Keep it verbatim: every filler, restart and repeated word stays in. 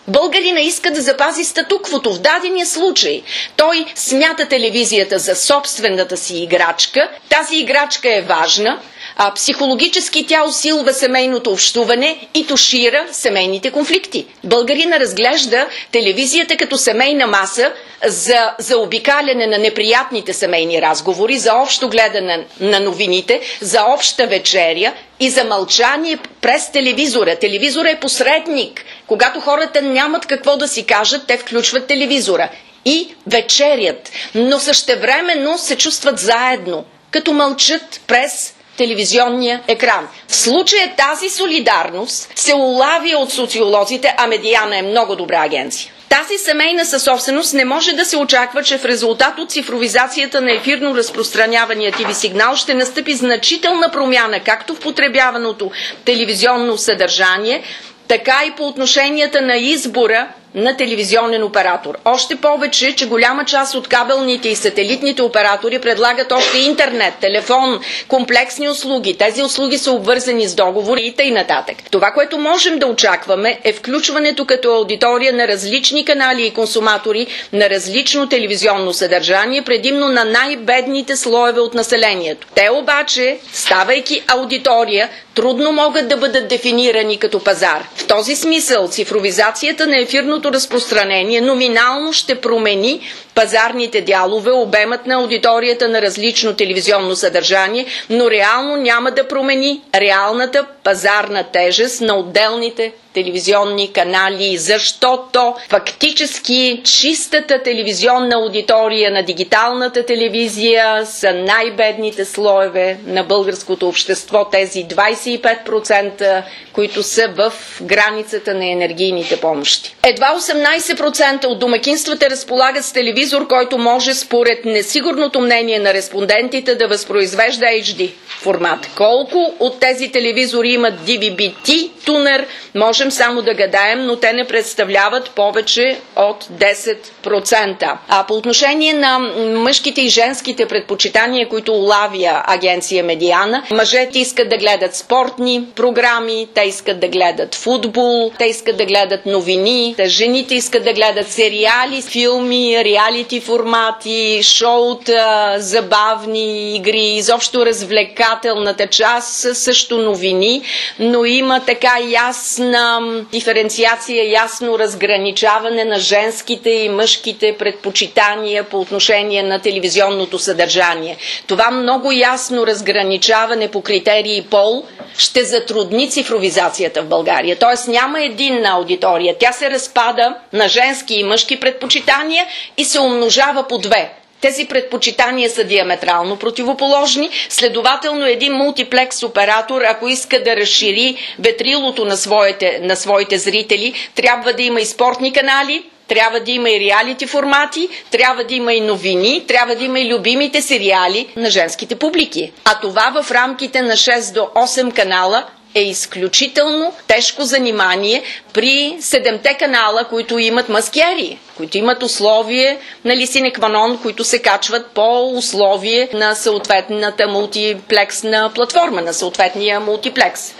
Българина иска да запази статуквото. В дадения случай той смята телевизията за собствената си играчка. Тази играчка е важна. А психологически тя усилва семейното общуване и тушира семейните конфликти. Българина разглежда телевизията като семейна маса за заобикаляне на неприятните семейни разговори, за общо гледане на новините, за обща вечеря и за мълчание през телевизора. Телевизора е посредник. Когато хората нямат какво да си кажат, те включват телевизора и вечерят, но същевременно се чувстват заедно, като мълчат през телевизионния екран. В случая тази солидарност се улавя от социолозите, а Медиана е много добра агенция. Тази семейна съсобственост не може да се очаква, че в резултат от цифровизацията на ефирно разпространявания Ти Ви сигнал ще настъпи значителна промяна както в потребяваното телевизионно съдържание, така и по отношенията на избора на телевизионен оператор. Още повече, че голяма част от кабелните и сателитните оператори предлагат още интернет, телефон, комплексни услуги. Тези услуги са обвързани с договори и т.н. Това, което можем да очакваме, е включването като аудитория на различни канали и консуматори на различно телевизионно съдържание, предимно на най-бедните слоеве от населението. Те обаче, ставайки аудитория, трудно могат да бъдат дефинирани като пазар. В този смисъл цифровизацията на ефирното разпространение номинално ще промени пазарните дялове, обемът на аудиторията на различно телевизионно съдържание, но реално няма да промени реалната пазарна тежест на отделните телевизионни канали, защото фактически чистата телевизионна аудитория на дигиталната телевизия са най-бедните слоеве на българското общество, тези двадесет и пет процента, които са в границата на енергийните помощи. Едва осемнадесет процента от домакинствата разполагат с телевизор, който може според несигурното мнение на респондентите да възпроизвежда Ейч Ди формат. Колко от тези телевизори имат Ди Ви Би Ти тунер, можем само да гадаем, но те не представляват повече от десет процента. А по отношение на мъжките и женските предпочитания, които улавя агенция Медиана, мъжете искат да гледат спортни програми, те искат да гледат футбол, те искат да гледат новини, жените искат да гледат сериали, филми, реалити формати, шоута, забавни игри, изобщо развлекателната част, също новини, но има така ясна диференциация, ясно разграничаване на женските и мъжките предпочитания по отношение на телевизионното съдържание. Това много ясно разграничаване по критерии пол ще затрудни цифровизацията в България. Тоест няма единна аудитория. Тя се разпада на женски и мъжки предпочитания и се умножава по две. Тези предпочитания са диаметрално противоположни, следователно един мултиплекс оператор, ако иска да разшири ветрилото на своите, на своите зрители, трябва да има и спортни канали, трябва да има и реалити формати, трябва да има и новини, трябва да има и любимите сериали на женските публики. А това в рамките на шест до осем канала е изключително тежко занимание при седемте канала, които имат маскиери, които имат условие, нали, sine qua non, които се качват по условие на съответната мултиплексна платформа, на съответния мултиплекс.